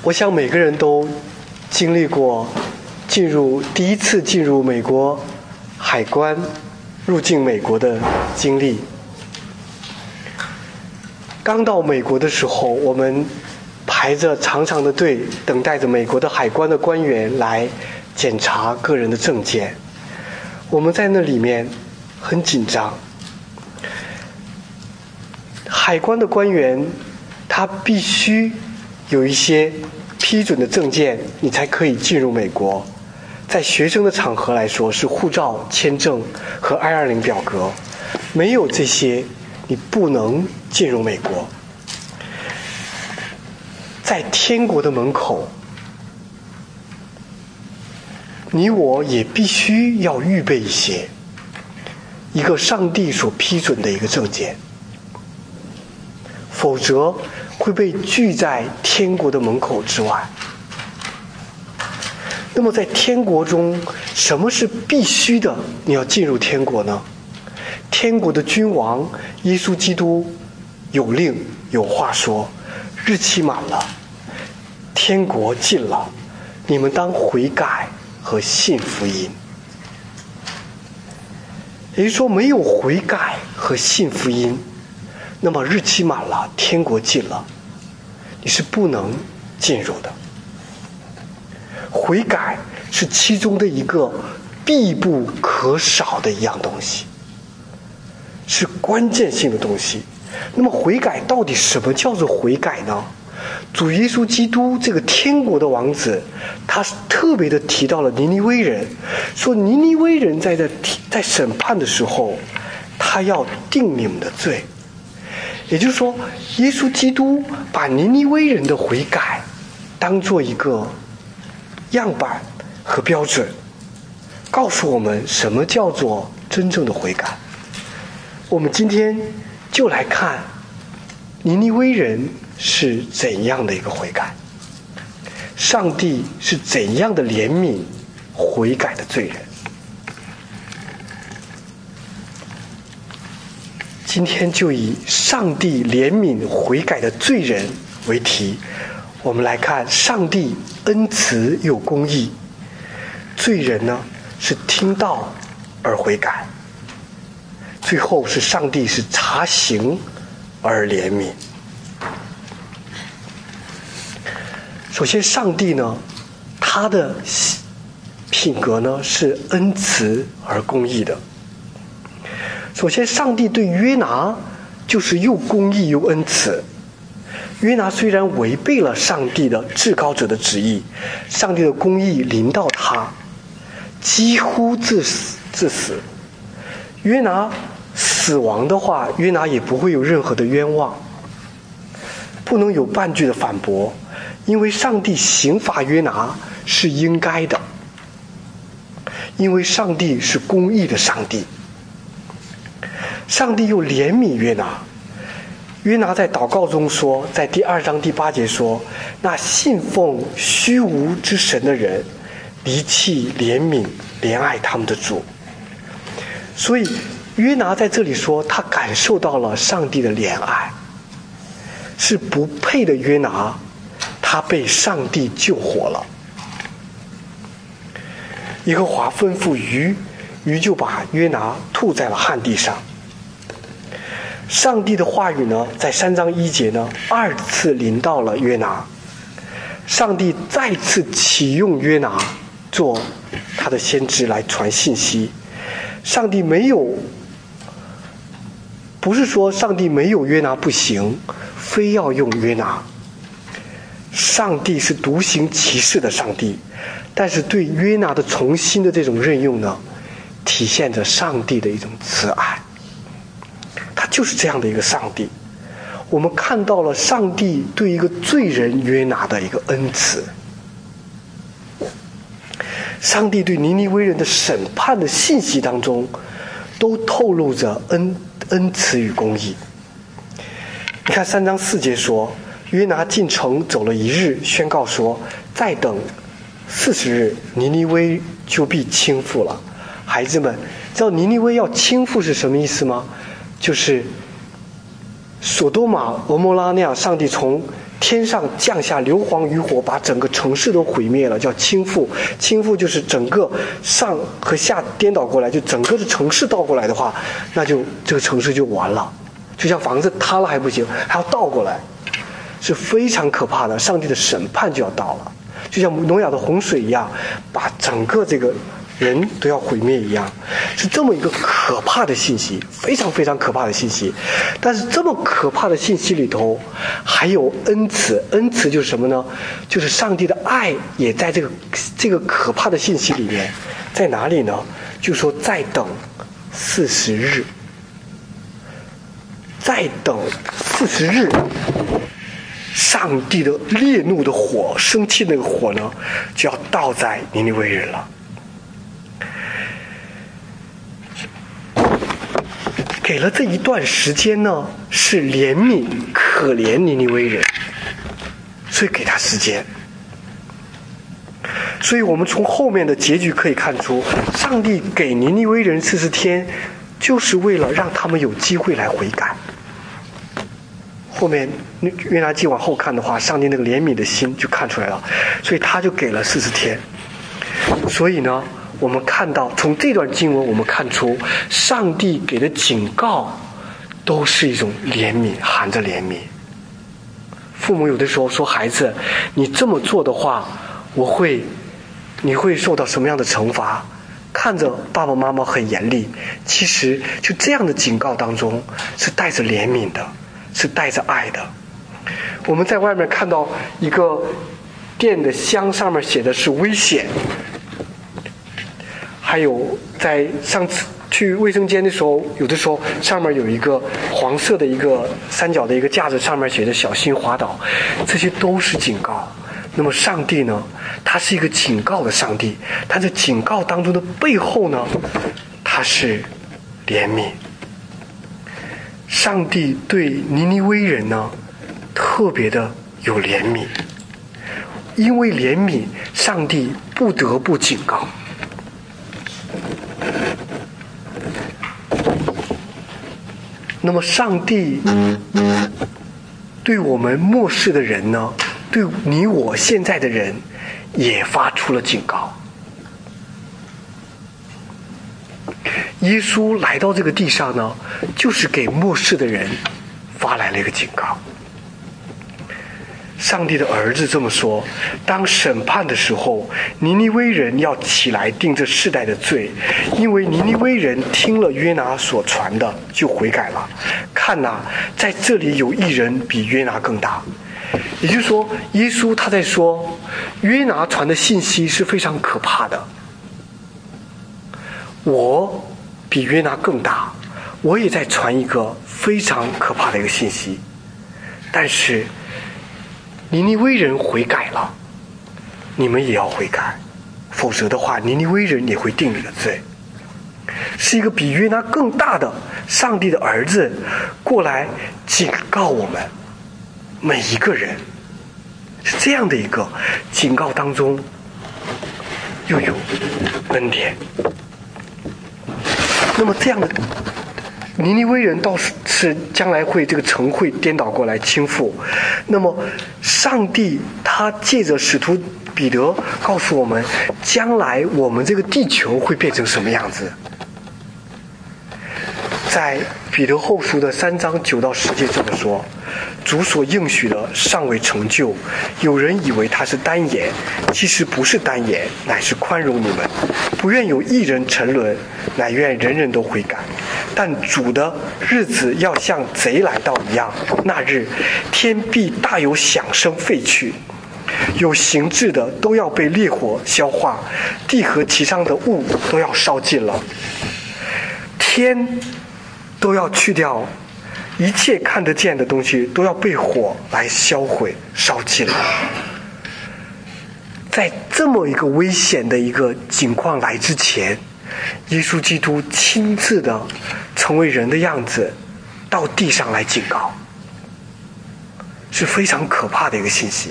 我想每个人都经历过第一次进入美国海关入境美国的经历。刚到美国的时候，我们排着长长的队，等待着美国的海关的官员来检查个人的证件。我们在那里面很紧张。海关的官员他必须有一些批准的证件，你才可以进入美国。在学生的场合来说，是护照、签证和 I-20 表格，没有这些你不能进入美国。在天国的门口，你我也必须要预备一个上帝所批准的一个证件，否则会被拒在天国的门口之外。那么在天国中，什么是必须的？你要进入天国呢？天国的君王耶稣基督有令有话说，日期满了，天国近了，你们当悔改和信福音。也就是说，没有悔改和信福音，那么日期满了，天国近了，你是不能进入的。悔改是其中的一个必不可少的一样东西，是关键性的东西。那么悔改到底什么叫做悔改呢？主耶稣基督这个天国的王子，他特别的提到了尼尼微人，说尼尼微人在审判的时候，他要定你们的罪。也就是说，耶稣基督把尼尼微人的悔改当做一个样板和标准，告诉我们什么叫做真正的悔改。我们今天就来看尼尼微人是怎样的一个悔改，上帝是怎样的怜悯悔改的罪人。今天就以上帝怜悯悔改的罪人为题，我们来看上帝恩慈又公义，罪人呢是听到而悔改，最后是上帝是查刑而怜悯。首先上帝呢，他的品格呢是恩慈而公义的。首先上帝对约拿就是又公义又恩慈。约拿虽然违背了上帝的至高者的旨意，上帝的公义临到他，几乎致死。约拿死亡的话，约拿也不会有任何的冤枉，不能有半句的反驳，因为上帝刑罚约拿是应该的，因为上帝是公义的上帝。上帝又怜悯约拿，约拿在祷告中说，在第2章第8节说，那信奉虚无之神的人离弃怜悯怜爱他们的主。所以约拿在这里说，他感受到了上帝的怜爱，是不配的约拿，他被上帝救活了。耶和华吩咐鱼，鱼就把约拿吐在了旱地上。上帝的话语呢，在3章1节呢2次临到了约拿，上帝再次启用约拿做他的先知来传信息。上帝不是说上帝没有约拿不行，非要用约拿。上帝是独行其事的上帝，但是对约拿的重新的这种任用呢，体现着上帝的一种慈爱。他就是这样的一个上帝。我们看到了上帝对一个罪人约拿的一个恩慈。上帝对尼尼微人的审判的信息当中，都透露着恩慈与公义。你看3章4节说，约拿进城走了1日，宣告说，再等40日，尼尼微就必倾覆了。孩子们，知道尼尼微要倾覆是什么意思吗？就是索多玛、俄摩拉那样，上帝从天上降下硫磺与火，把整个城市都毁灭了，叫倾覆。倾覆就是整个上和下颠倒过来，就整个的城市倒过来的话，那就这个城市就完了。就像房子塌了还不行，还要倒过来，是非常可怕的。上帝的审判就要到了，就像挪亚的洪水一样，把整个这个人都要毁灭一样，是这么一个可怕的信息，非常非常可怕的信息。但是这么可怕的信息里头，还有恩慈。恩慈就是什么呢？就是上帝的爱也在这个可怕的信息里面。在哪里呢？就说再等40日，再等40日，上帝的烈怒的火，生气那个火呢，就要倒在尼尼微人了。给了这一段时间呢，是怜悯可怜尼尼微人，所以给他时间。所以我们从后面的结局可以看出，上帝给尼尼微人40天，就是为了让他们有机会来悔改。后面约拿记往后看的话，上帝那个怜悯的心就看出来了，所以他就给了40天。所以呢，我们看到从这段经文我们看出，上帝给的警告都是一种怜悯，含着怜悯。父母有的时候说，孩子你这么做的话，你会受到什么样的惩罚，看着爸爸妈妈很严厉，其实就这样的警告当中是带着怜悯的，是带着爱的。我们在外面看到一个店的箱，上面写的是危险，还有在上次去卫生间的时候，有的时候上面有一个黄色的一个三角的一个架子，上面写着小心滑倒，这些都是警告。那么上帝呢，他是一个警告的上帝，他在警告当中的背后呢，他是怜悯。上帝对尼尼微人呢特别的有怜悯，因为怜悯，上帝不得不警告。那么上帝对我们末世的人呢，对你我现在的人也发出了警告。耶稣来到这个地上呢，就是给末世的人发来了一个警告。上帝的儿子这么说，当审判的时候，尼尼微人要起来定这世代的罪，因为尼尼微人听了约拿所传的就悔改了。看哪，在这里有一人比约拿更大。也就是说，耶稣他在说，约拿传的信息是非常可怕的，我比约拿更大，我也在传一个非常可怕的一个信息。但是尼尼微人悔改了，你们也要悔改，否则的话，尼尼微人也会定你的罪。是一个比约拿更大的上帝的儿子过来警告我们每一个人，是这样的一个警告当中又有恩典。那么这样的尼尼微人倒是将来会这个城会颠倒过来倾覆。那么上帝他借着使徒彼得告诉我们，将来我们这个地球会变成什么样子。在彼得后书的3章9到10节这么说，主所应许的尚未成就，有人以为他是单言，其实不是单言，乃是宽容你们，不愿有一人沉沦，乃愿人人都悔改。但主的日子要像贼来到一样，那日天必大有响声废去，有形质的都要被烈火消化，地和其上的物都要烧尽了，天都要去掉，一切看得见的东西都要被火来销毁烧尽了。在这么一个危险的一个情况来之前，耶稣基督亲自的成为人的样子到地上来警告，是非常可怕的一个信息。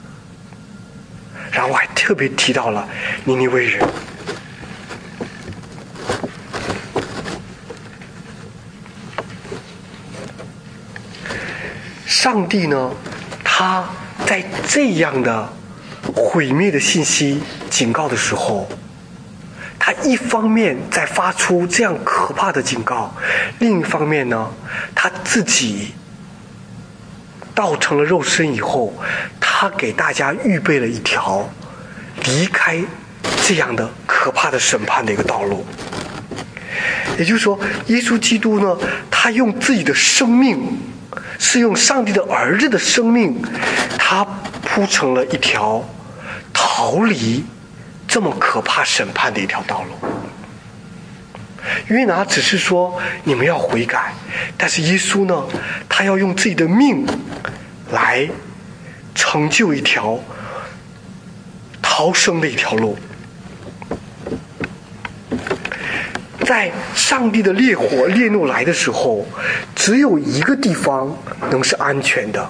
然后我还特别提到了尼尼微人。上帝呢，他他在这样的毁灭的信息警告的时候，他一方面在发出这样可怕的警告，另一方面呢，他自己道成了肉身以后，他给大家预备了一条离开这样的可怕的审判的一个道路。也就是说，耶稣基督呢，他用自己的生命，是用上帝的儿子的生命，他铺成了一条逃离这么可怕审判的一条道路。约拿只是说你们要悔改，但是耶稣呢，他要用自己的命来成就一条逃生的一条路。在上帝的烈火烈怒来的时候，只有一个地方能是安全的，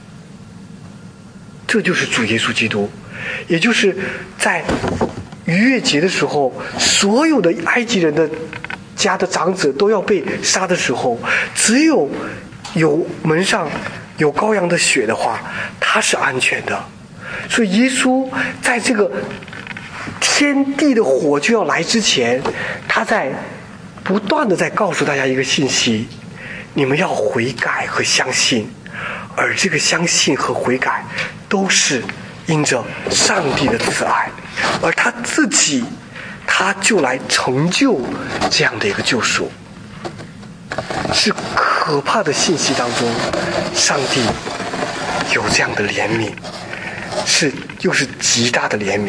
这就是主耶稣基督。也就是在逾越节的时候，所有的埃及人的家的长子都要被杀的时候，只有门上有羔羊的血的话，他是安全的。所以耶稣在这个天地的火就要来之前，他在不断的在告诉大家一个信息：你们要悔改和相信，而这个相信和悔改都是因着上帝的慈爱，而他自己他就来成就这样的一个救赎。是可怕的信息当中，上帝有这样的怜悯，又是极大的怜悯。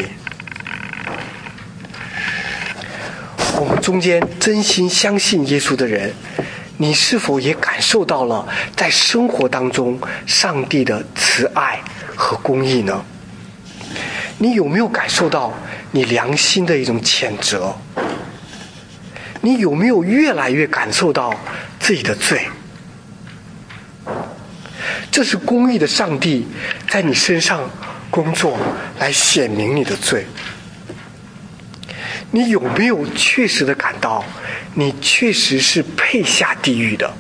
我们中间真心相信耶稣的人，你是否也感受到了在生活当中上帝的慈爱和公义呢？你有没有感受到你良心的一种谴责？你有没有越来越感受到自己的罪？这是公义的上帝在你身上工作，来显明你的罪。你有没有确实的感到你确实是配下地狱的？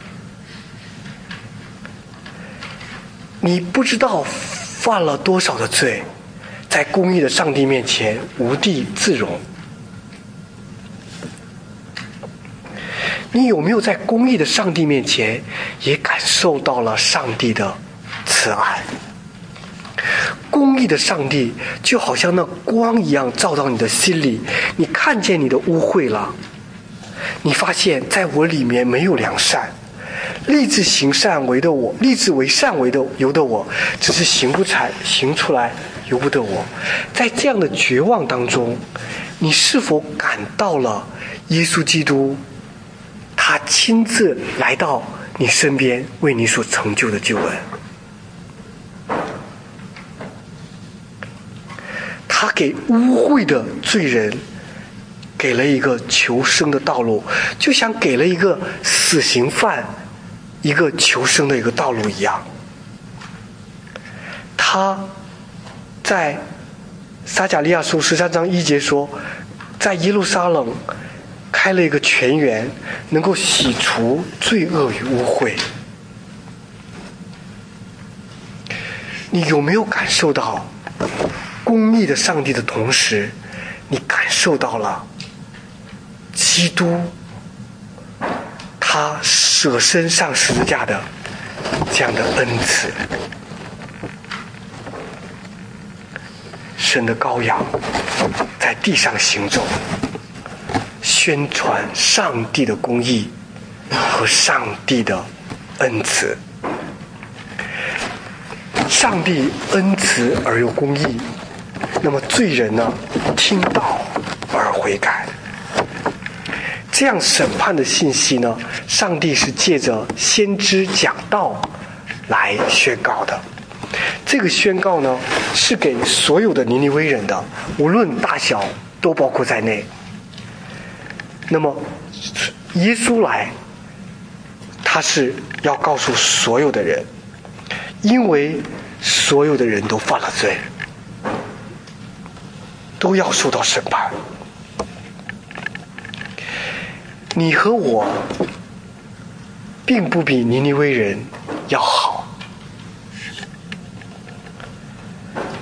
你不知道犯了多少的罪，在公义的上帝面前无地自容。你有没有在公义的上帝面前也感受到了上帝的慈爱？公义的上帝就好像那光一样照到你的心里，你看见你的污秽了，你发现在我里面没有良善，立志行善为的我，立志为善为的由得我，只是行出来由不得我。在这样的绝望当中，你是否感到了耶稣基督他亲自来到你身边为你所成就的救恩？他给污秽的罪人给了一个求生的道路，就像给了一个死刑犯一个求生的一个道路一样。他在撒迦利亚书13章1节说，在耶路撒冷开了一个泉源，能够洗除罪恶与污秽。你有没有感受到公义的上帝的同时，你感受到了基督他舍身上十字架的这样的恩赐？神的羔羊在地上行走，宣传上帝的公义和上帝的恩慈。上帝恩慈而又公义，那么罪人呢，听道而悔改。这样审判的信息呢，上帝是借着先知讲道来宣告的。这个宣告呢，是给所有的尼尼微人的，无论大小都包括在内。那么耶稣来，他是要告诉所有的人，因为所有的人都犯了罪，都要受到审判。你和我并不比尼尼微人要好，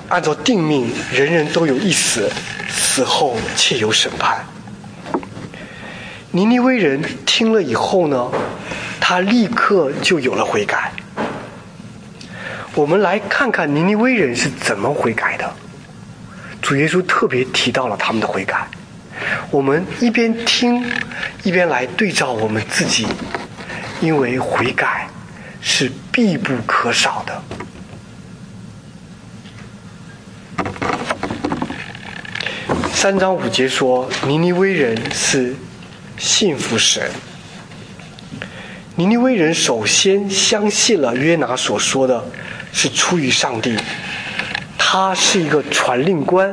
按照定命，人人都有一死，死后且有审判。尼尼微人听了以后呢，他立刻就有了悔改。我们来看看尼尼微人是怎么悔改的。主耶稣特别提到了他们的悔改。我们一边听，一边来对照我们自己，因为悔改是必不可少的。3章5节说，尼尼微人是信服神。尼尼微人首先相信了约拿所说的是出于上帝，他是一个传令官，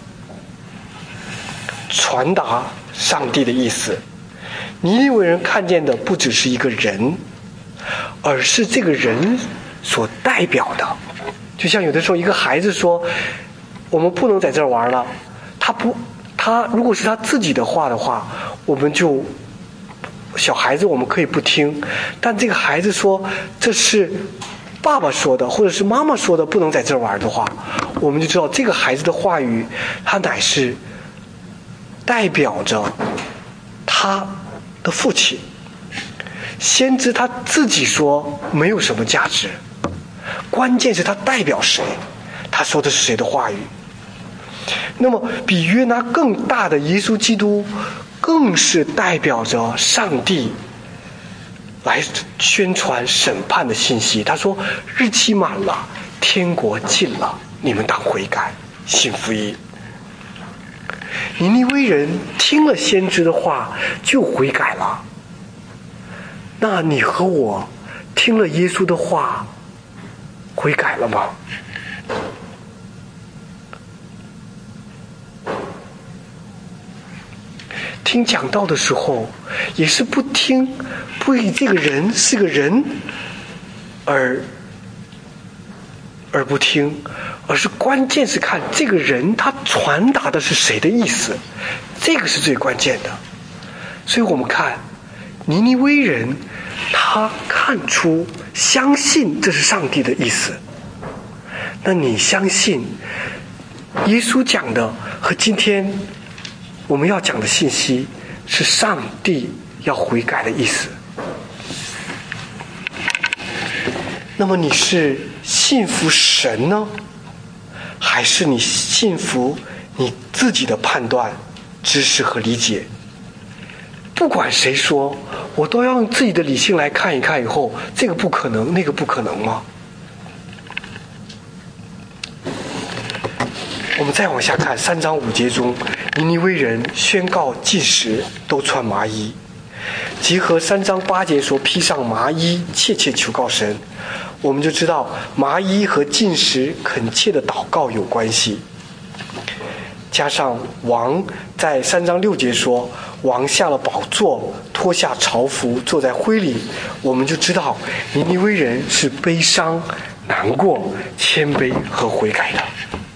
传达上帝的意思。尼尼微人看见的不只是一个人，而是这个人所代表的。就像有的时候一个孩子说我们不能在这儿玩了，他如果是他自己的话，我们就小孩子我们可以不听，但这个孩子说这是爸爸说的或者是妈妈说的不能在这儿玩的话，我们就知道这个孩子的话语他乃是代表着他的父亲。先知他自己说没有什么价值，关键是他代表谁，他说的是谁的话语。那么比约拿更大的耶稣基督更是代表着上帝来宣传审判的信息。他说日期满了，天国近了，你们当悔改，信福音。尼尼微人听了先知的话就悔改了，那你和我听了耶稣的话悔改了吗？听讲道的时候也是不听，不以这个人是个人而不听，而是关键是看这个人他传达的是谁的意思，这个是最关键的。所以我们看尼尼微人他看出相信这是上帝的意思。那你相信耶稣讲的和今天我们要讲的信息是上帝要悔改的意思？那么你是信服神呢，还是你信服你自己的判断、知识和理解？不管谁说，我都要用自己的理性来看一看，以后这个不可能，那个不可能吗？我们再往下看3章5节中，尼尼微人宣告禁食，都穿麻衣，结合3章8节说披上麻衣，切切求告神，我们就知道麻衣和禁食恳切的祷告有关系。加上王在3章6节说王下了宝座，脱下朝服，坐在灰里，我们就知道尼尼微人是悲伤、难过、谦卑和悔改的。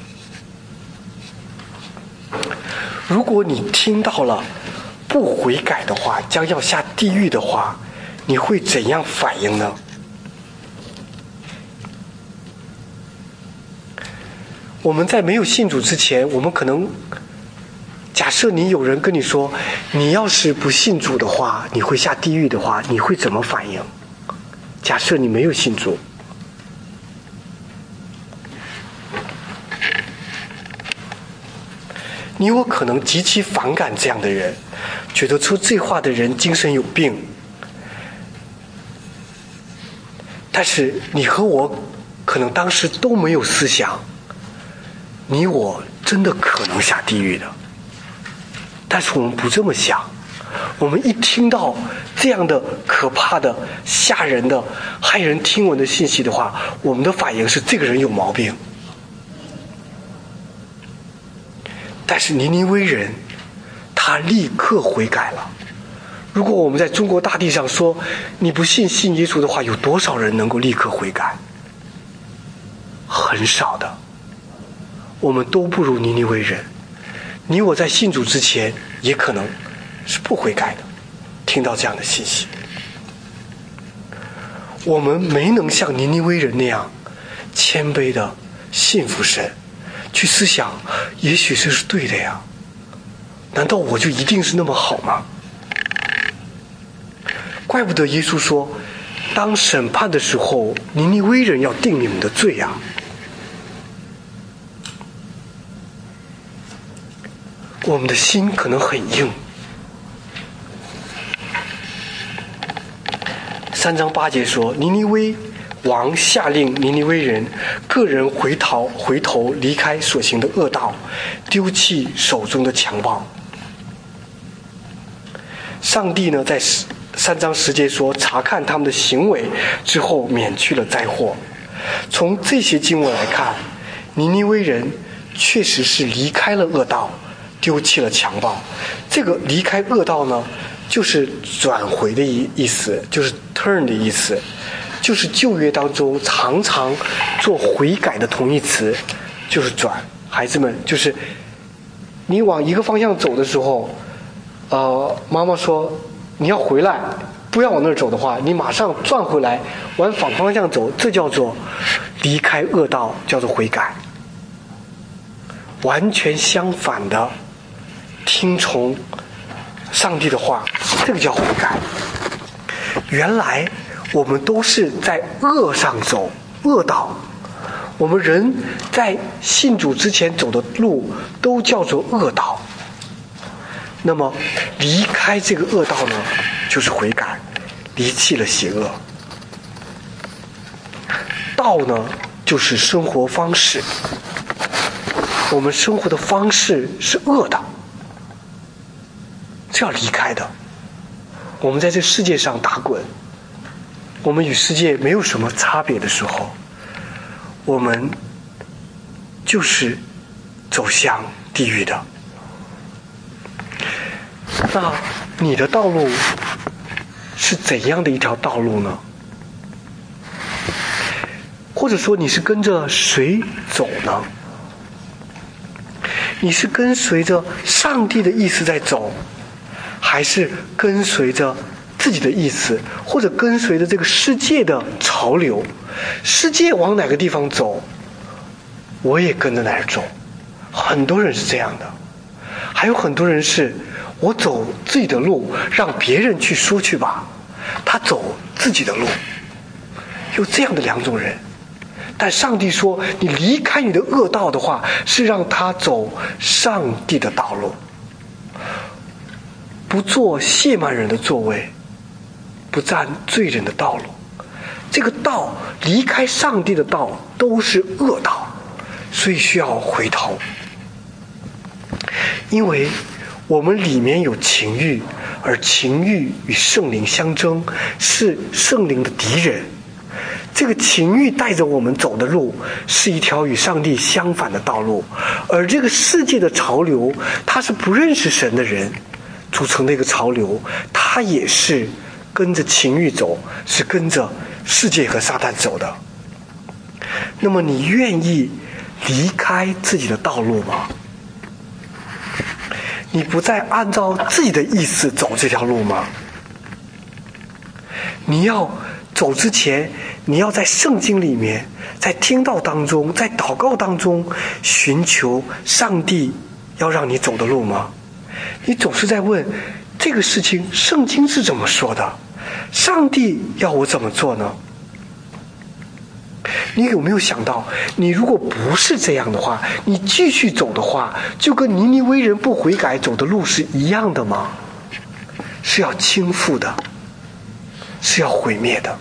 如果你听到了不悔改的话，将要下地狱的话，你会怎样反应呢？我们在没有信主之前，我们可能假设你有人跟你说你要是不信主的话你会下地狱的话，你会怎么反应？假设你没有信主，你有可能极其反感这样的人，觉得说这话的人精神有病。但是你和我可能当时都没有思想，你我真的可能下地狱的。但是我们不这么想，我们一听到这样的可怕的、吓人的、骇人听闻的信息的话，我们的反应是这个人有毛病。但是尼尼微人他立刻悔改了。如果我们在中国大地上说你不信耶稣的话，有多少人能够立刻悔改？很少的。我们都不如尼尼微人。你我在信主之前也可能是不悔改的，听到这样的信息，我们没能像尼尼微人那样谦卑的信服神， 去思想，也许这是对的呀。难道我就一定是那么好吗？怪不得耶稣说，当审判的时候，尼尼微人要定你们的罪呀。我们的心可能很硬。3章8节说，尼尼微王下令尼尼微人个人回头离开所行的恶道，丢弃手中的强暴。上帝呢，在3章10节说，查看他们的行为之后，免去了灾祸。从这些经文来看，尼尼微人确实是离开了恶道，丢弃了强暴。这个离开恶道呢，就是转回的意思，就是 turn 的意思，就是旧约当中常常做悔改的同义词，就是转。孩子们，就是你往一个方向走的时候，妈妈说你要回来，不要往那儿走的话，你马上转回来，往反方向走，这叫做离开恶道，叫做悔改。完全相反的听从上帝的话，这个叫悔改。原来我们都是在恶上走，恶道。我们人在信主之前走的路都叫做恶道。那么离开这个恶道呢，就是悔改，离弃了邪恶。道呢，就是生活方式。我们生活的方式是恶的，是要离开的。我们在这世界上打滚，我们与世界没有什么差别的时候，我们就是走向地狱的。那你的道路是怎样的一条道路呢？或者说你是跟着谁走呢？你是跟随着上帝的意思在走，还是跟随着自己的意思，或者跟随着这个世界的潮流？世界往哪个地方走，我也跟着哪儿走。很多人是这样的，还有很多人是我走自己的路，让别人去说去吧，他走自己的路。有这样的两种人。但上帝说，你离开你的恶道的话，是让他走上帝的道路，不做亵慢人的座位，不占罪人的道路。这个道，离开上帝的道都是恶道，所以需要回头。因为我们里面有情欲，而情欲与圣灵相争，是圣灵的敌人。这个情欲带着我们走的路，是一条与上帝相反的道路。而这个世界的潮流，它是不认识神的人组成的一个潮流，它也是跟着情欲走，是跟着世界和撒旦走的。那么你愿意离开自己的道路吗？你不再按照自己的意思走这条路吗？你要走之前，你要在圣经里面，在听道当中，在祷告当中寻求上帝要让你走的路吗？你总是在问这个事情圣经是怎么说的，上帝要我怎么做呢？你有没有想到，你如果不是这样的话，你继续走的话，就跟尼尼微人不悔改走的路是一样的吗？是要倾覆的，是要毁灭的。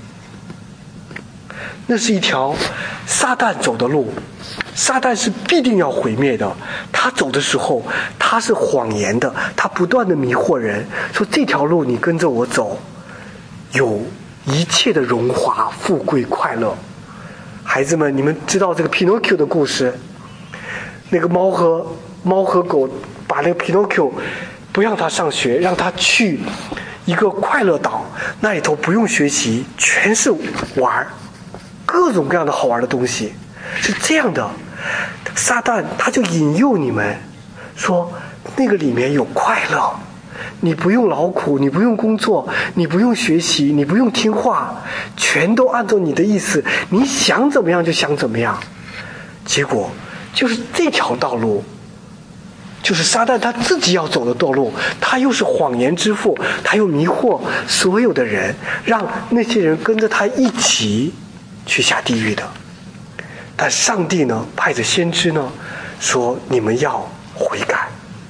那是一条撒旦走的路，撒旦是必定要毁灭的。他走的时候，他是谎言的，他不断的迷惑人，说这条路你跟着我走，有一切的荣华富贵快乐。孩子们，你们知道这个 Pinocchio 的故事，那个猫和狗把那个 Pinocchio 不让他上学，让他去一个快乐岛，那里头不用学习，全是玩，各种各样的好玩的东西。是这样的，撒旦他就引诱你们说那个里面有快乐，你不用劳苦，你不用工作，你不用学习，你不用听话，全都按照你的意思，你想怎么样就想怎么样。结果就是这条道路，就是撒旦他自己要走的道路，他又是谎言之父，他又迷惑所有的人，让那些人跟着他一起去下地狱的。但上帝呢，派着先知呢，说你们要悔改。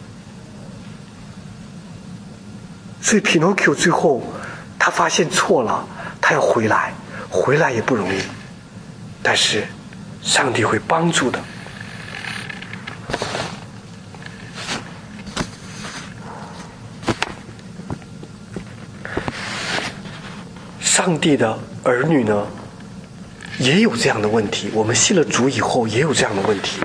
所以 Pinocchio 最后他发现错了，他要回来也不容易，但是上帝会帮助的。上帝的儿女呢，也有这样的问题，我们信了主以后也有这样的问题。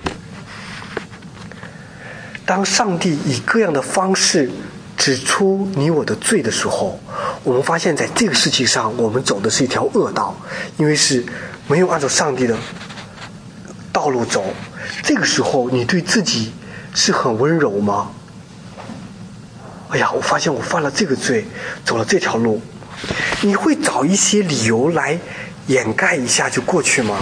当上帝以各样的方式指出你我的罪的时候，我们发现在这个事情上我们走的是一条恶道，因为是没有按照上帝的道路走。这个时候你对自己是很温柔吗？哎呀，我发现我犯了这个罪，走了这条路，你会找一些理由来掩盖一下就过去吗？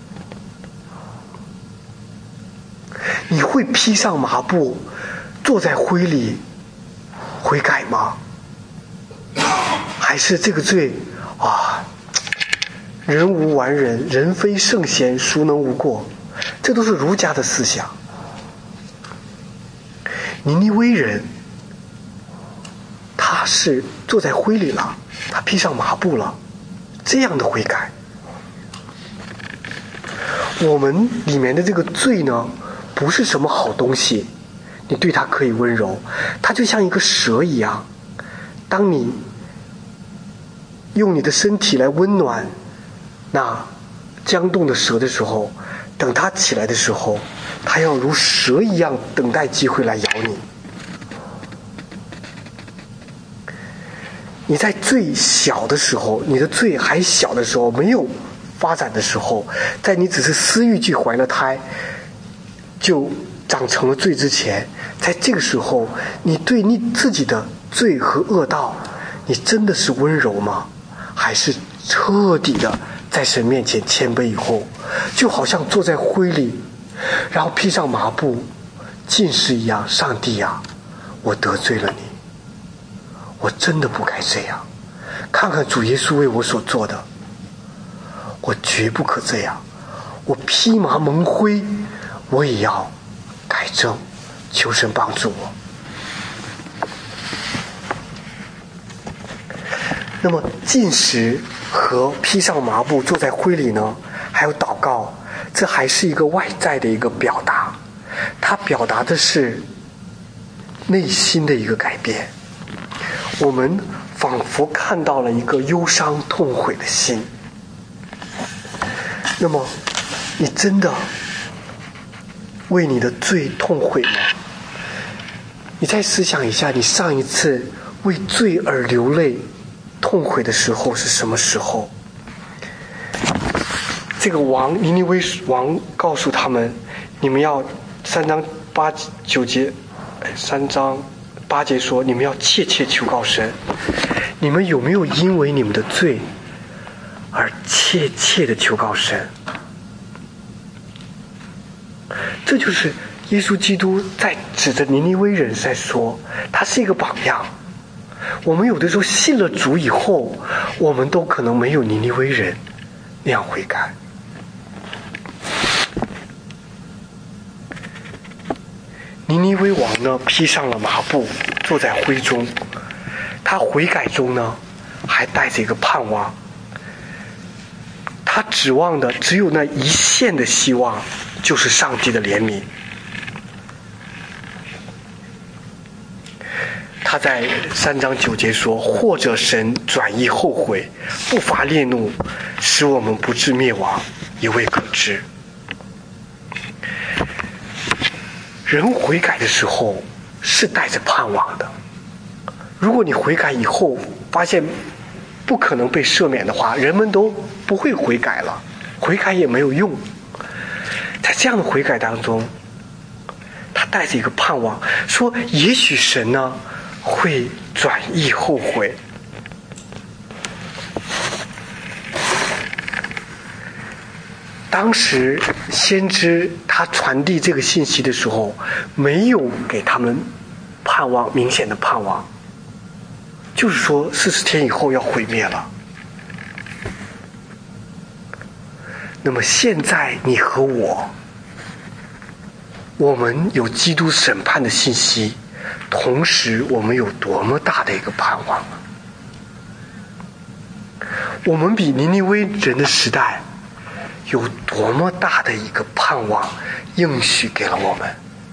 你会披上麻布坐在灰里悔改吗？还是这个罪啊，人无完人，人非圣贤，孰能无过？这都是儒家的思想。尼尼微人他是坐在灰里了，他披上麻布了，这样的悔改。我们里面的这个罪呢，不是什么好东西，你对它可以温柔，它就像一个蛇一样，当你用你的身体来温暖那僵冻的蛇的时候，等它起来的时候，它要如蛇一样等待机会来咬你。你在最小的时候，你的罪还小的时候，没有发展的时候，在你只是私欲去怀了胎就长成了罪之前，在这个时候你对你自己的罪和恶道，你真的是温柔吗？还是彻底的在神面前谦卑以后，就好像坐在灰里然后披上麻布禁食一样，上帝啊，我得罪了你，我真的不该这样，看看主耶稣为我所做的，我绝不可这样，我披麻蒙灰，我也要改正，求神帮助我。那么禁食和披上麻布坐在灰里呢，还有祷告，这还是一个外在的一个表达，它表达的是内心的一个改变。我们仿佛看到了一个忧伤痛悔的心。那么你真的为你的罪痛悔吗？你再思想一下，你上一次为罪而流泪痛悔的时候是什么时候？这个尼尼微王告诉他们，你们要3章8、9节，3章8节说，你们要切切求告神。你们有没有因为你们的罪而切切的求告神？这就是耶稣基督在指着尼尼微人在说，他是一个榜样。我们有的时候信了主以后，我们都可能没有尼尼微人那样悔改。尼尼微王呢，披上了麻布，坐在灰中，他悔改中呢，还带着一个盼望。他指望的只有那一线的希望，就是上帝的怜悯。他在3章9节说，或者神转意后悔，不发烈怒，使我们不致灭亡，也未可知。人悔改的时候是带着盼望的，如果你悔改以后发现不可能被赦免的话，人们都不会悔改了，悔改也没有用。在这样的悔改当中，他带着一个盼望，说也许神呢会转意后悔。 当时先知他传递这个信息的时候，没有给他们盼望，明显的盼望，就是说40天以后要毁灭了。那么现在你和我们有基督审判的信息，同时我们有多么大的一个盼望啊！我们比尼尼微人的时代有多么大的一个盼望，应许给了我们。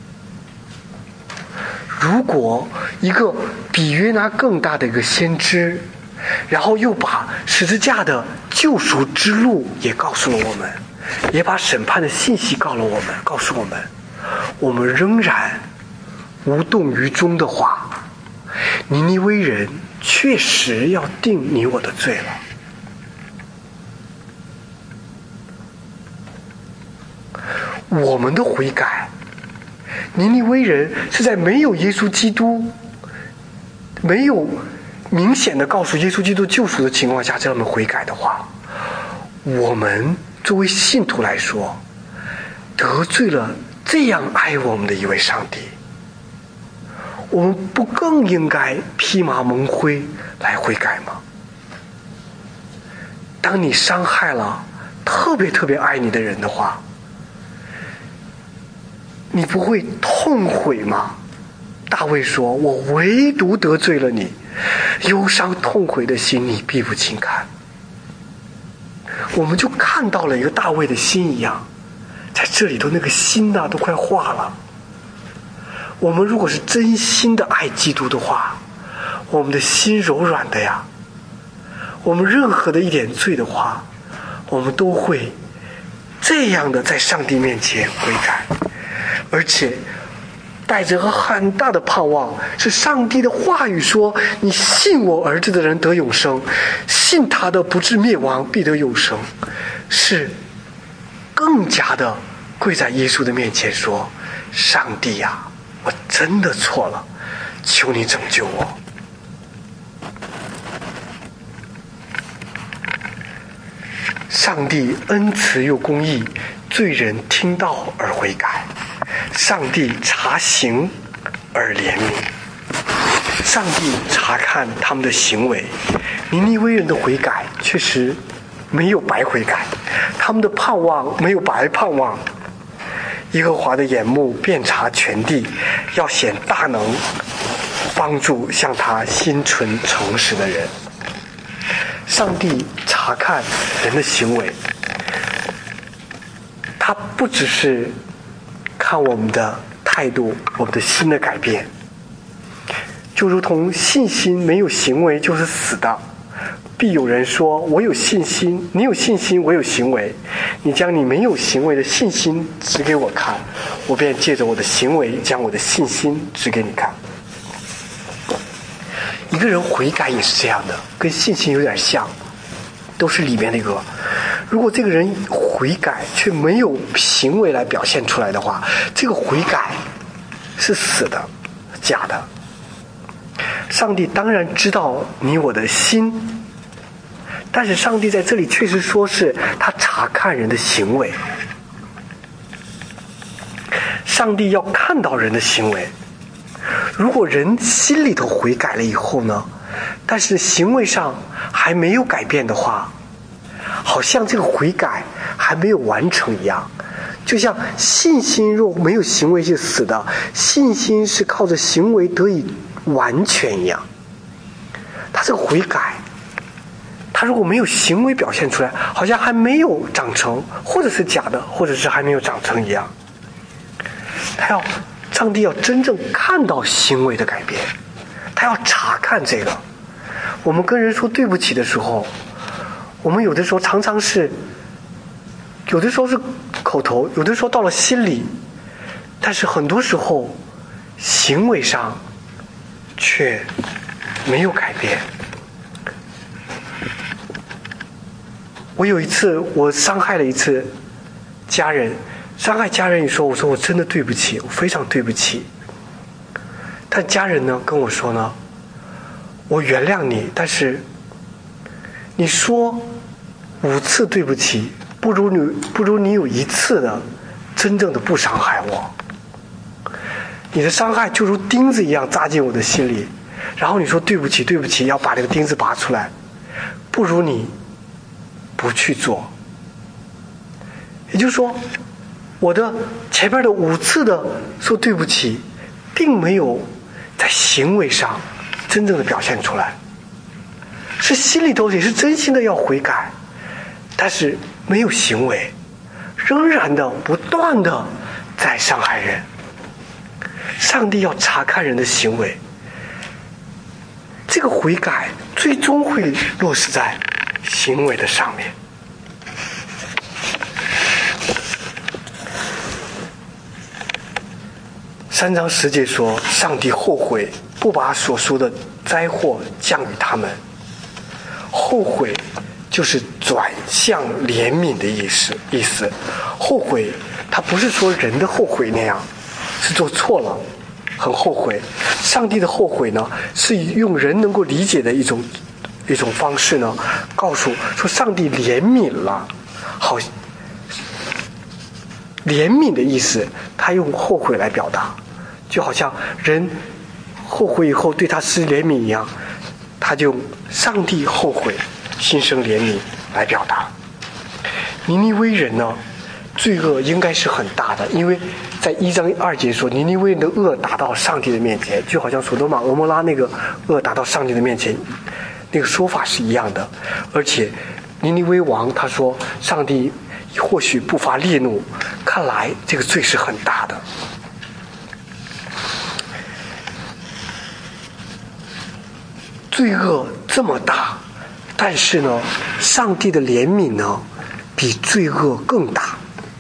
如果一个比约拿更大的一个先知，然后又把十字架的救赎之路也告诉了我们，也把审判的信息告诉我们，我们仍然无动于衷的话，尼尼微人确实要定你我的罪了。我们的悔改，尼尼微人是在没有耶稣基督，没有明显的告诉耶稣基督救赎的情况下，这样的悔改的话，我们作为信徒来说，得罪了这样爱我们的一位上帝，我们不更应该披麻蒙灰来悔改吗？当你伤害了特别爱你的人的话，你不会痛悔吗？大卫说，我唯独得罪了你，忧伤痛悔的心你必不轻看。我们就看到了一个大卫的心一样，在这里头那个心呐都快化了。我们如果是真心的爱基督的话，我们的心柔软的呀，我们任何的一点罪的话，我们都会这样的在上帝面前悔改，而且带着很大的盼望，是上帝的话语说，你信我儿子的人得永生，信他的不至灭亡，必得永生，是更加的跪在耶稣的面前说，上帝呀，我真的错了，求你拯救我。上帝恩慈又公义，罪人听到而悔改，上帝查刑而怜悯，上帝查看他们的行为。尼尼微人的悔改确实没有白悔改，他们的盼望没有白盼望。耶和华的眼目遍察全地，要显大能，帮助向他心存诚实的人。上帝查看人的行为，他不只是看我们的态度，我们的心的改变，就如同信心没有行为就是死的。必有人说，我有信心，你有信心，我有行为，你将你没有行为的信心指给我看，我便借着我的行为将我的信心指给你看。一个人悔改也是这样的，跟信心有点像，都是里面的一个。如果这个人悔改却没有行为来表现出来的话，这个悔改是死的，假的。上帝当然知道你我的心，但是上帝在这里确实说是他查看人的行为，上帝要看到人的行为。如果人心里头悔改了以后呢，但是行为上还没有改变的话，好像这个悔改还没有完成一样。就像信心若没有行为是死的，信心是靠着行为得以完全一样。他这个悔改，他如果没有行为表现出来，好像还没有长成，或者是假的，或者是还没有长成一样。上帝要真正看到行为的改变，他要查看这个。我们跟人说对不起的时候，我们有的时候常常是，有的时候是口头，有的时候到了心里，但是很多时候行为上却没有改变。我有一次我伤害了一次家人，伤害家人一说，我说我真的对不起，我非常对不起。但家人呢跟我说呢，我原谅你，但是你说5次对不起不如你有一次的真正的不伤害我。你的伤害就如钉子一样扎进我的心里，然后你说对不起对不起，要把这个钉子拔出来，不如你不去做。也就是说，我的前面的5次的说对不起，并没有在行为上真正的表现出来，是心里头也是真心的要悔改，但是没有行为，仍然的不断的在伤害人。上帝要查看人的行为，这个悔改最终会落实在行为的上面。3章10节说，上帝后悔不把所说的灾祸降于他们。后悔就是转向怜悯的意思。后悔它不是说人的后悔那样，是做错了很后悔。上帝的后悔呢，是用人能够理解的一种方式呢，告诉说上帝怜悯了。好，怜悯的意思他用后悔来表达，就好像人后悔以后对他施怜悯一样，他就用上帝后悔心生怜悯来表达。尼尼微人呢，罪恶应该是很大的，因为在1章2节说，尼尼微人的恶达到上帝的面前，就好像索多玛俄摩拉那个恶达到上帝的面前，那个说法是一样的。而且尼尼微王他说上帝或许不发烈怒，看来这个罪是很大的。罪恶这么大，但是呢，上帝的怜悯呢，比罪恶更大。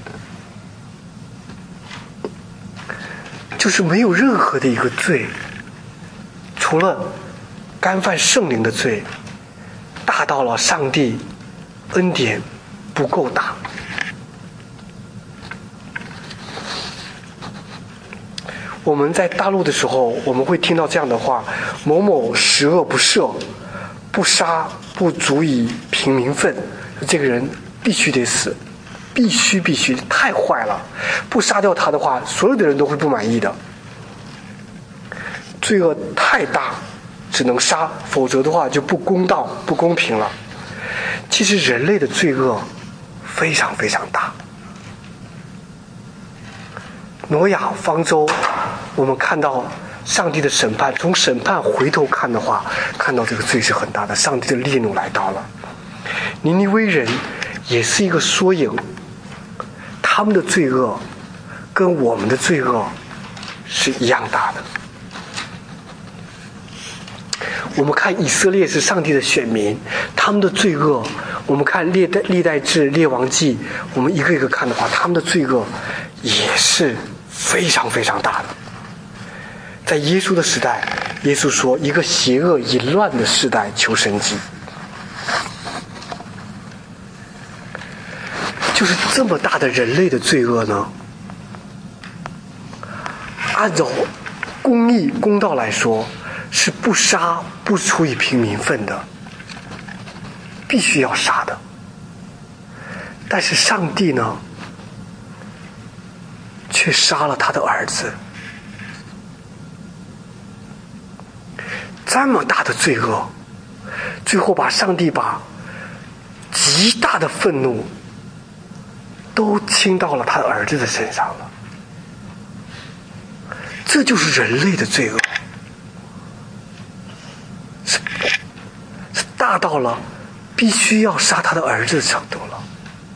就是没有任何的一个罪，除了干犯圣灵的罪，大到了上帝恩典不够大。我们在大陆的时候，我们会听到这样的话：某某十恶不赦，不杀不足以平民愤，这个人必须得死，必须太坏了，不杀掉他的话，所有的人都会不满意的。罪恶太大，只能杀，否则的话就不公道不公平了。其实人类的罪恶非常非常大。挪亚方舟，我们看到上帝的审判，从审判回头看的话，看到这个罪是很大的，上帝的烈怒来到了。尼尼微人也是一个缩影，他们的罪恶跟我们的罪恶是一样大的。我们看以色列是上帝的选民，他们的罪恶，我们看历代志、列王记，我们一个一个看的话，他们的罪恶也是非常非常大的。在耶稣的时代，耶稣说，一个邪恶淫乱的时代求神迹。就是这么大的人类的罪恶呢，按照公道来说，是不杀不足以平民愤的，必须要杀的。但是上帝呢，却杀了他的儿子。这么大的罪恶，最后上帝把极大的愤怒都倾到了他的儿子的身上了。这就是人类的罪恶，是大到了必须要杀他的儿子的程度了。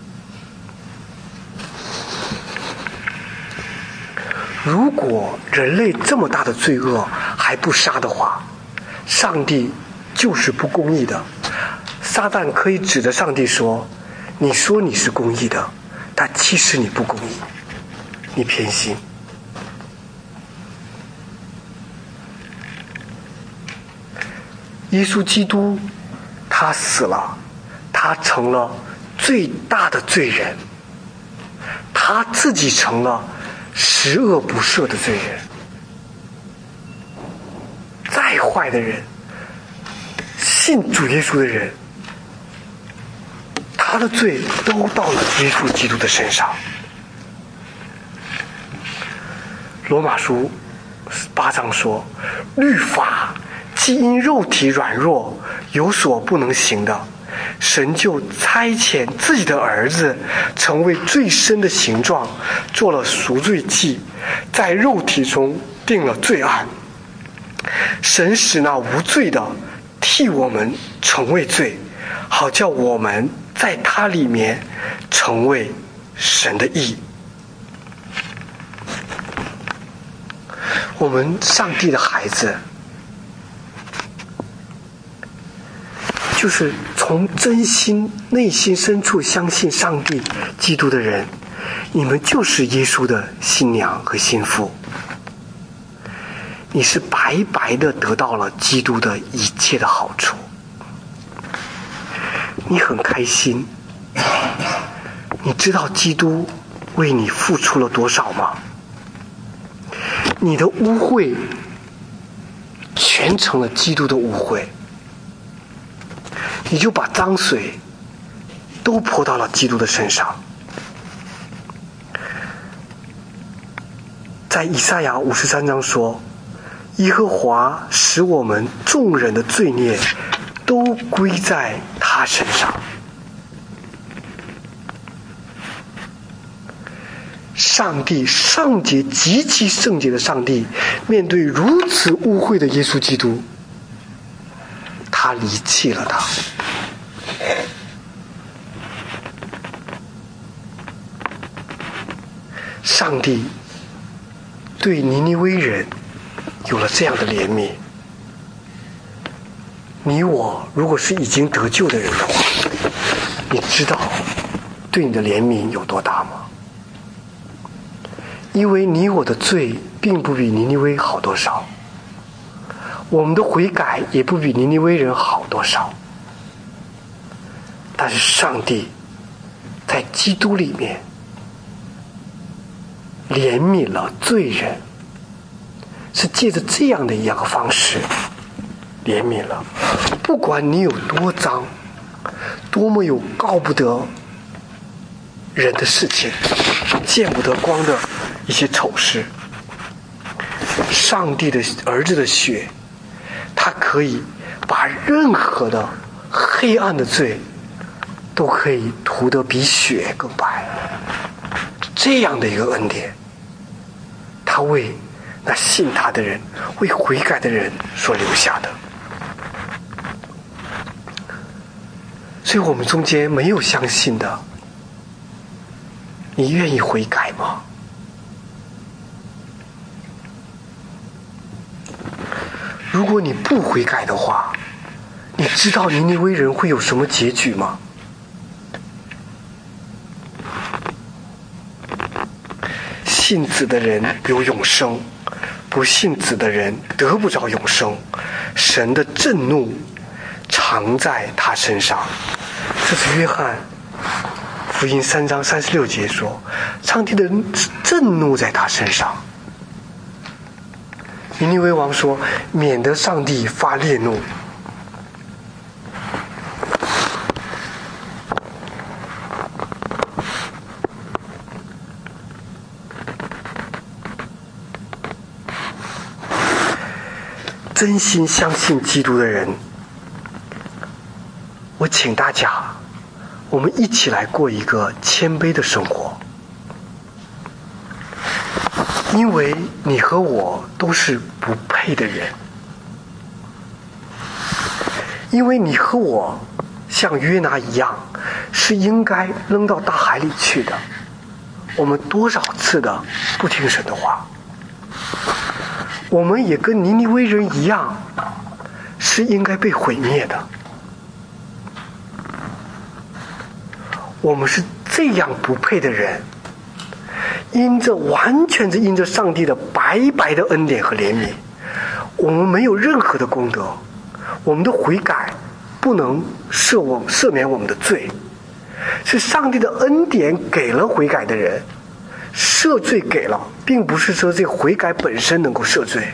如果人类这么大的罪恶还不杀的话，上帝就是不公义的。撒旦可以指着上帝说，你说你是公义的，但其实你不公义，你偏心。耶稣基督他死了，他成了最大的罪人，他自己成了十恶不赦的罪人。再坏的人，信主耶稣的人， 他的罪都到了耶稣基督的身上。罗马书8章说，律法既因肉体软弱有所不能行的，神就差遣自己的儿子成为最深的形状，做了赎罪祭，在肉体中定了罪案。神使那无罪的替我们成为罪，好叫我们在他里面成为神的义。我们上帝的孩子，就是从真心内心深处相信上帝基督的人，你们就是耶稣的新娘和新妇。你是白白的得到了基督的一切的好处，你很开心。你知道基督为你付出了多少吗？你的污秽全成了基督的污秽，你就把脏水都泼到了基督的身上。在以赛亚53章说，耶和华使我们众人的罪孽都归在他身上。上帝圣洁极其圣洁的上帝，面对如此污秽的耶稣基督，他离弃了他。上帝对尼尼微人有了这样的怜悯。你我如果是已经得救的人的话，你知道对你的怜悯有多大吗？因为你我的罪并不比尼尼微好多少，我们的悔改也不比尼尼微人好多少，但是上帝在基督里面怜悯了罪人，是借着这样的一个方式怜悯了。不管你有多脏，多么有告不得人的事情，见不得光的一些丑事，上帝的儿子的血，他可以把任何的黑暗的罪都可以涂得比雪更白。这样的一个恩典，他为那信他的人，为悔改的人所留下的。所以我们中间没有相信的，你愿意悔改吗？如果你不悔改的话，你知道尼尼微人会有什么结局吗？信子的人有永生，不信子的人得不着永生。神的震怒常在他身上。这是约翰福音3章36节说，上帝的震怒在他身上。尼尼微王说，免得上帝发烈怒。真心相信基督的人，我请大家，我们一起来过一个谦卑的生活。因为你和我都是不配的人，因为你和我像约拿一样，是应该扔到大海里去的。我们多少次的不听神的话，我们也跟尼尼微人一样，是应该被毁灭的。我们是这样不配的人，完全是因着上帝的白白的恩典和怜悯，我们没有任何的功德，我们的悔改不能赦免我们的罪，是上帝的恩典给了悔改的人，赦罪给了，并不是说这个悔改本身能够赦罪。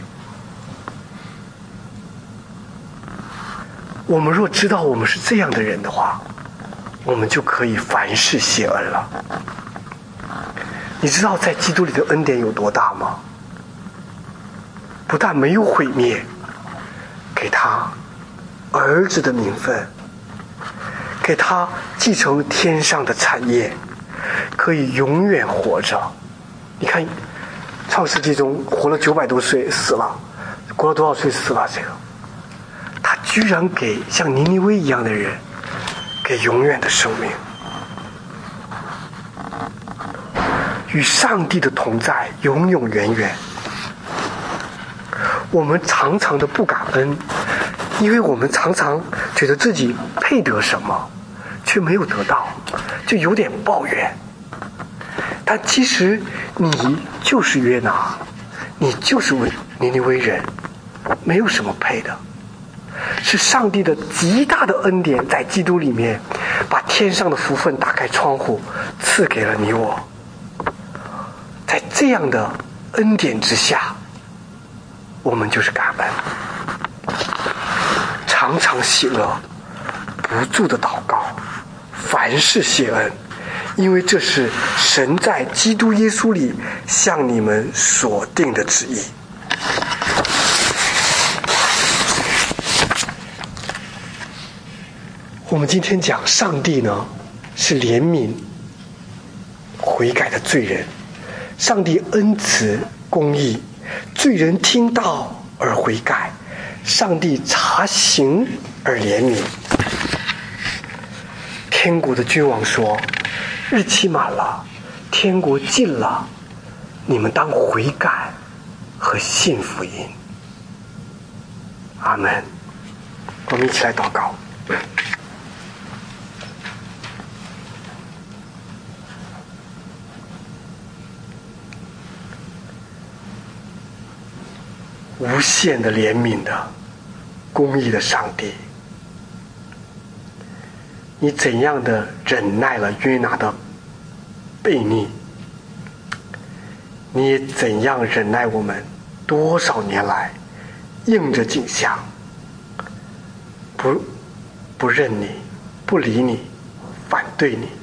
我们若知道我们是这样的人的话， 我们就可以凡事谢恩了。你知道在基督里的恩典有多大吗？不但没有毁灭，给他儿子的名分，给他继承天上的产业，可以永远活着。你看创世纪中活了900多岁死了，活了多少岁死了？这个他居然给像尼尼微一样的人给永远的生命。与上帝的同在永永远远。我们常常的不感恩，因为我们常常觉得自己配得什么却没有得到，就有点抱怨。但其实你就是约拿，你就是尼尼微人，没有什么配的，是上帝的极大的恩典，在基督里面把天上的福分打开窗户赐给了你我。在这样的恩典之下，我们就是感恩，常常喜乐，不住的祷告，凡事谢恩，因为这是神在基督耶稣里向你们所定的旨意。我们今天讲上帝呢，是怜悯悔改的罪人，上帝恩慈公义，罪人听到而悔改，上帝查刑而怜悯。天国的君王说，日期满了，天国近了，你们当悔改和信福音。阿们。我们一起来祷告。无限的怜悯的公义的上帝，你怎样的忍耐了约拿的悖逆，你也怎样忍耐我们多少年来应着景象，不认你，不理你，反对你。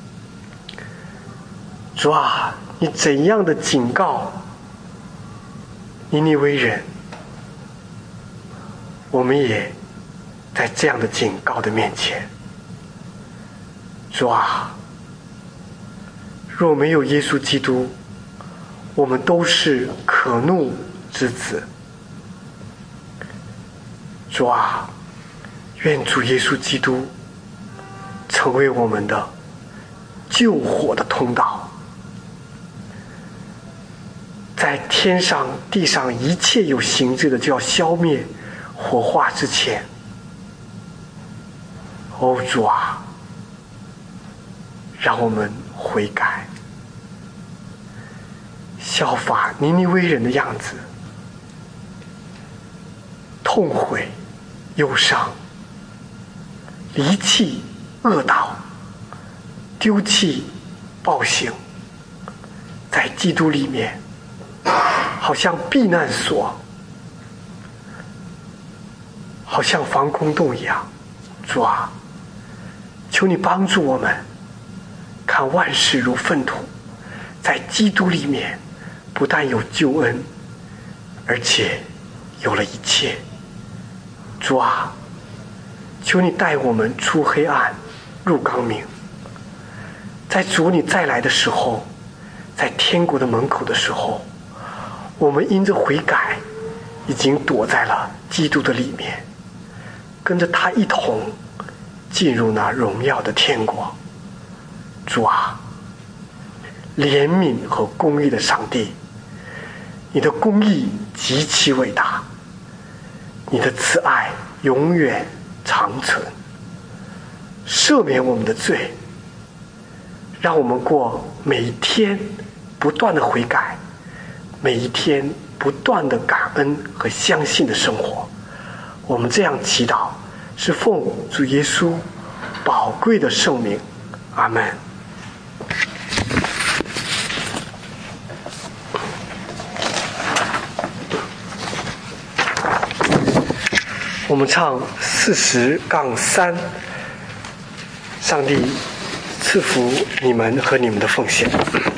主啊，你怎样的警告尼尼微人，我们也在这样的警告的面前。主啊，若没有耶稣基督，我们都是可怒之子。主啊，愿主耶稣基督成为我们的救火的通道，在天上地上一切有形质的就要消灭火化之前，哦主啊，让我们悔改，效法尼尼微人的样子，痛悔忧伤，离弃恶道，丢弃暴行，在基督里面好像避难所，好像防空洞一样。主啊，求你帮助我们看万事如粪土，在基督里面不但有救恩，而且有了一切。主啊，求你带我们出黑暗入光明，在主你再来的时候，在天国的门口的时候，我们因着悔改已经躲在了基督的里面，跟着他一同进入那荣耀的天国。主啊，怜悯和公义的上帝，你的公义极其伟大，你的慈爱永远长存，赦免我们的罪，让我们过每一天不断的悔改，每一天不断的感恩和相信的生活。我们这样祈祷，是奉主耶稣宝贵的圣名。阿们。我们唱40-3， 上帝赐福你们和你们的奉献。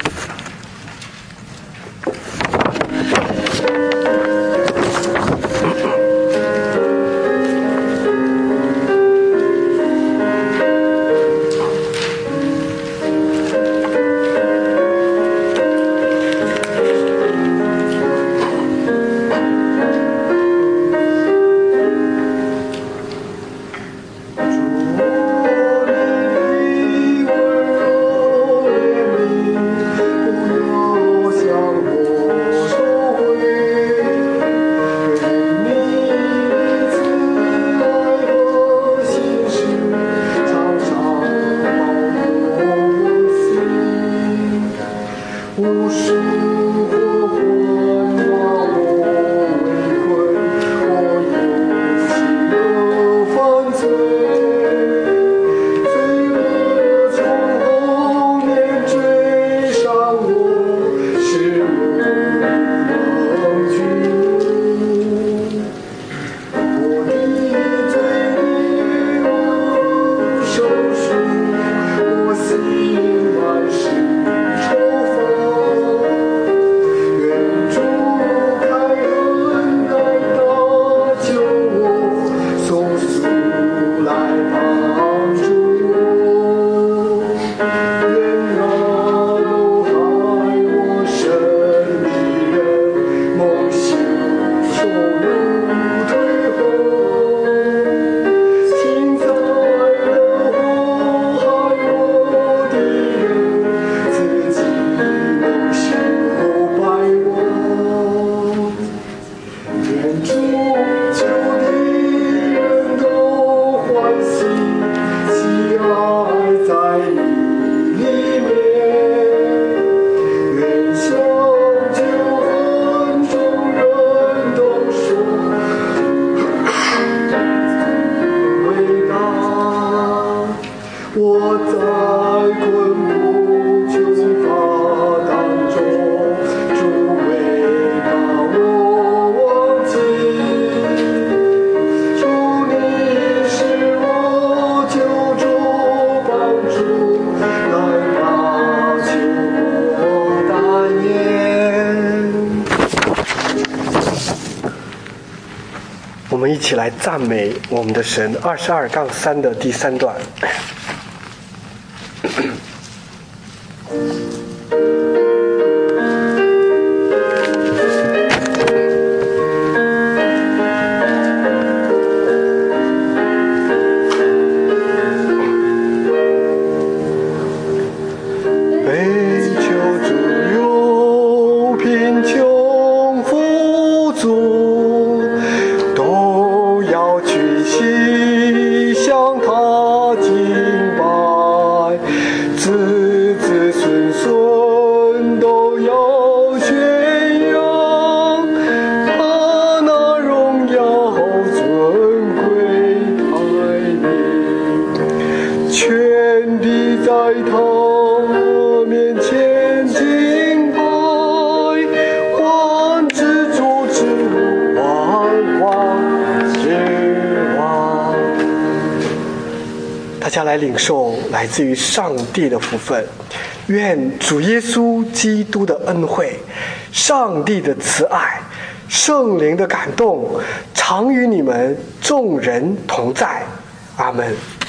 我们一起来赞美我们的神。22-3的第3段。大家来领受来自于上帝的福分，愿主耶稣基督的恩惠、上帝的慈爱、圣灵的感动常与你们众人同在。阿们。